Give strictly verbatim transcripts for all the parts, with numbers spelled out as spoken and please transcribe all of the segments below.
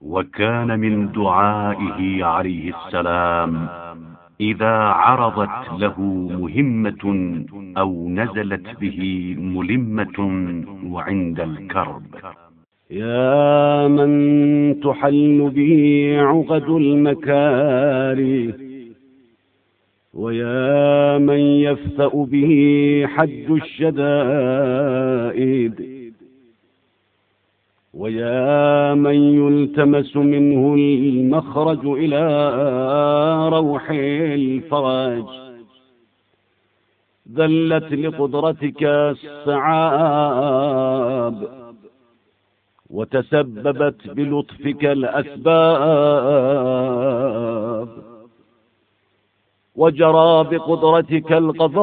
وكان من دعائه عليه السلام إذا عرضت له مهمة أو نزلت به ملمة وعند الكرب: يا من تحل به عقد المكاره، ويا من يفتأ به حد الشدائد، ويا من يلتمس منه المخرج إلى روح الفرج، ذلت لقدرتك السعاب، وتسببت بلطفك الأسباب، وجرى بقدرتك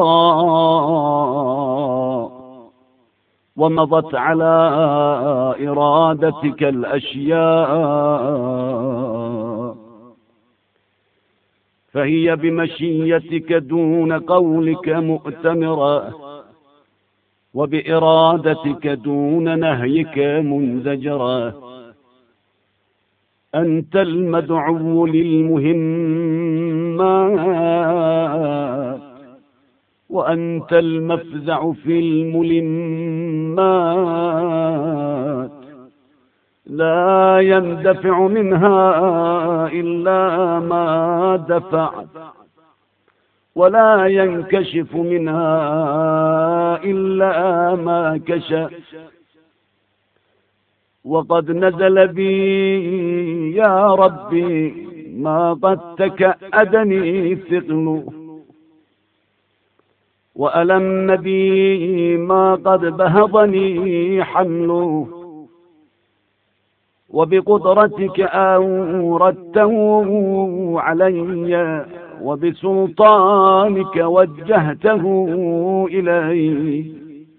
القضاء، ومضت على إرادتك الأشياء، فهي بمشيتك دون قولك مؤتمرة، وبإرادتك دون نهيك منزجرة. أنت المدعو للمهمات، وأنت المفزع في الملمات، لا يندفع منها إلا ما دفع، ولا ينكشف منها إلا ما كشف. وقد نزل بي يا ربي ما قد تكأدني ثقل، وألم بي ما قد بهضني حمل، وبقدرتك أوردته علي، وبسلطانك وجهته إلي،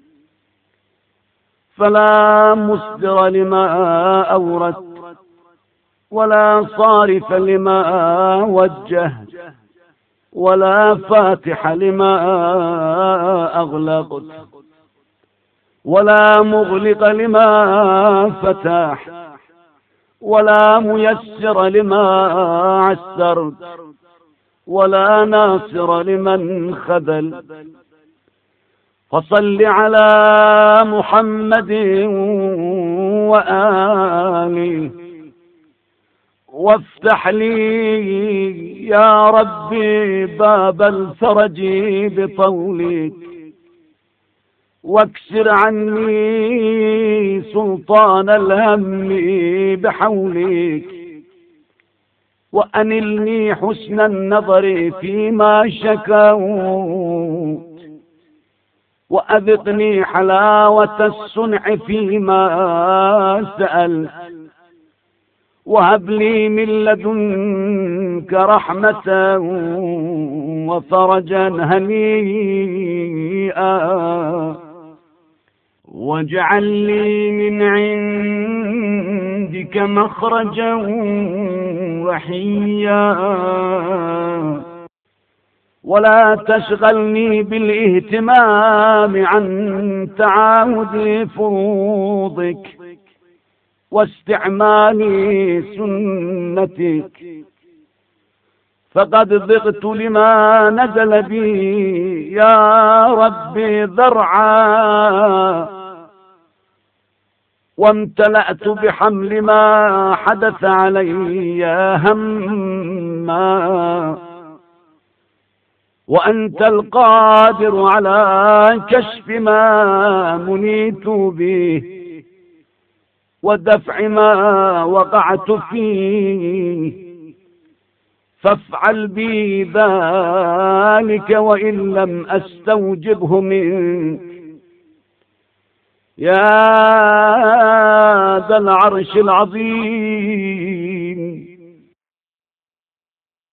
فلا مصدر لما أوردت، ولا صارف لما وجهت، ولا فاتح لما أغلقت، ولا مغلق لما فتحت، ولا ميسر لما عسرت، ولا ناصر لمن خذل. فصل على محمد وآله، وافتح لي يا ربي باب الفرج بطولك، واكسر عني سلطان الهم بحولك، وأنلني حسن النظر فيما شكوت، وأذقني حلاوة الصنع فيما سألت، وهب لي من لدنك رحمة وفرجا هنيئا، واجعل لي من عندك مخرجا وحيا، ولا تشغلني بالاهتمام عن تعاهد فروضك واستعمال سنتك، فقد ضغت لما نزل بي يا ربي ذرعا، وامتلأت بحمل ما حدث علي هما، وأنت القادر على كشف ما منيت به، ودفع ما وقعت فيه، فافعل بي ذلك وإن لم أستوجبه منك. يا ذا العرش العظيم